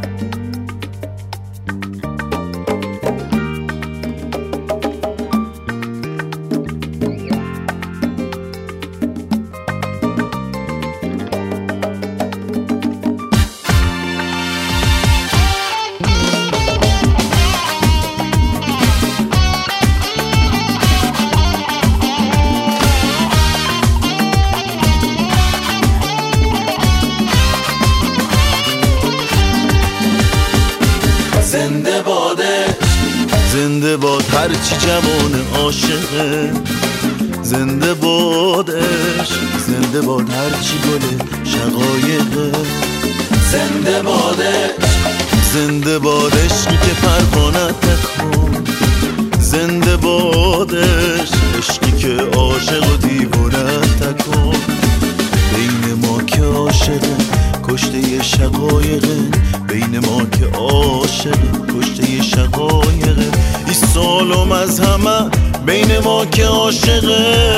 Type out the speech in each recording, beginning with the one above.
زنده بادش، زنده باد هرچی جوان عاشقه، زنده بادش، زنده باد هرچی گل شقایقه، زنده بادش، زنده بادش که پروانه تکن، زنده بادش عشقی که عاشق و دیوانه تکن. بین ما که عاشقه کشته شقایقه، بین ما که عاشق کشته شقایقه، ای سالم از همه بین ما که عاشقه.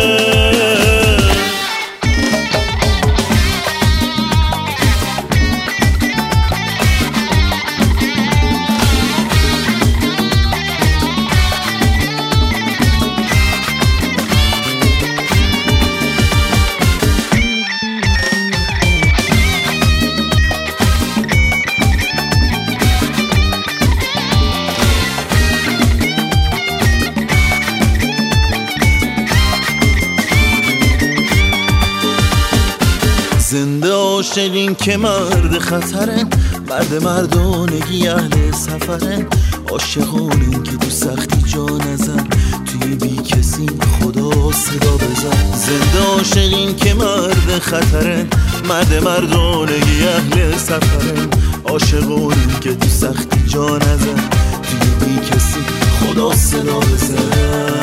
زنده عاشقین که مرد خطرن، مرد مردانگی اهل سفرن، عاشقانین که تو سختی جا نزن، توی بی کسی خدا صدا بزن. زنده عاشقین که مرد خطرن، مرد مردانگی اهل سفرن، عاشقانین که تو سختی جا نزن، توی بی کسی خدا صدا بزن.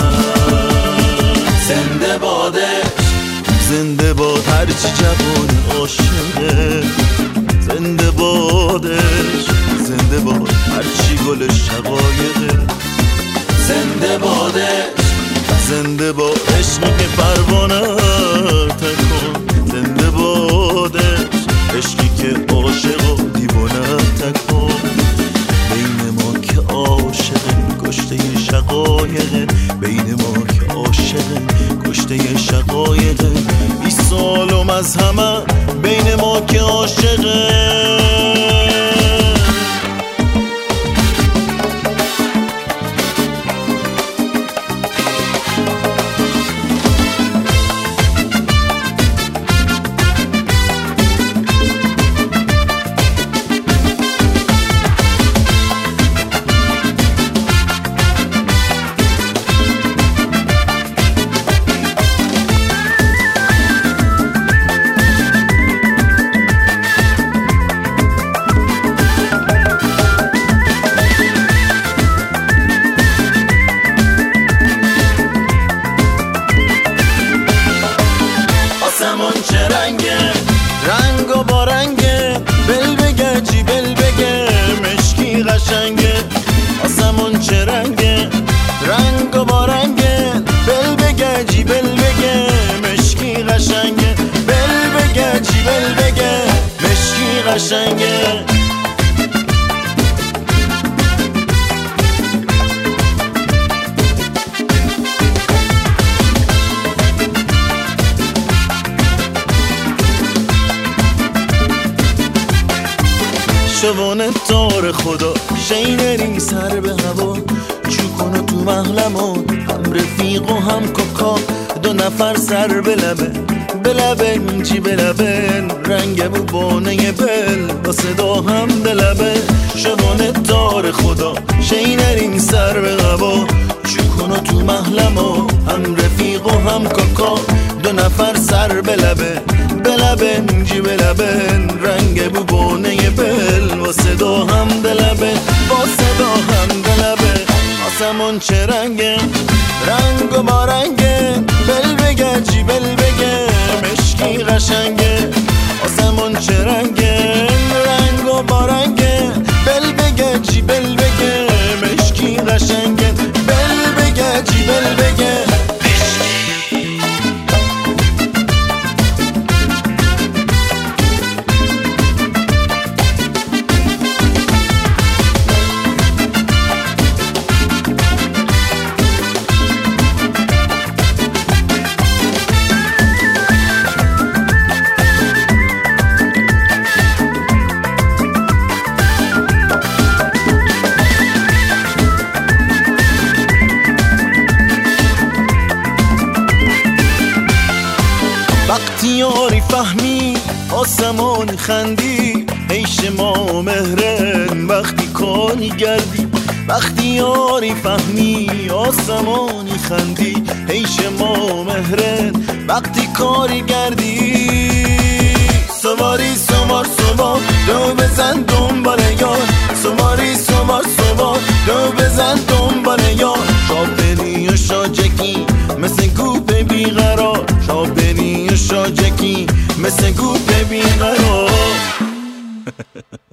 زنده بادش، زنده باد هرچی جوان عاشقه، زنده بادش، زنده باد هرچی گل شقایقه، زنده بادش، زنده باد عشقی که پروانه تکن، زنده بادش عشقی که عاشق و دیوانه تکن. بین ما که عاشقه کشته شقایقه، بین ما که عاشقه کشته شقایقه، ای سالم از همه بین ما که عاشقه. آسمون چه رنگه، رنگ و با رنگه، بل بگه جی بل بگه مشکی قشنگه. آسمون چه رنگه، رنگ و با رنگه، بل بگه جی بل بگه مشکی قشنگه، بل بگه جی بل بگه مشکی قشنگه. شوانه تار خدا شینرین سر به هوا، چو کنو تو محلمون هم رفیق و هم کاکا، دو نفر سر به لبه، به لبه جی به لبه، رنگ بو بانه بل با صدا هم دلبه. شوانه تار خدا شینرین سر به هوا، چو کنو تو محلمون هم رفیق و هم کاکا، دو نفر سر به لبه، به لبه جی به لبه، رنگ بو بانه بل با صدا هم دلبه، با صدا هم دلبه. آسمون چه رنگه، رنگ و با رنگه، بل بگه جی بل بگه مشکی قشنگه. آسمون چه رنگه، رنگ و با رنگه، بل بگه جی بل بگه مشکی قشنگه، بل بگه جی بل بگه. آسمانی خندی عیش ما مهرن وقتی کاری گردی وقتی یاری فهمی آسمانی خندی عیش ما مهرن وقتی کاری گردی سواری سوار سوار دو بزن دنبال یار سواری سوار سوار دو بزن دنبال یار شاپنی و شاجکی مثل گوپ بیقرار شاپنی و شاجکی مثل گوپ بیقرار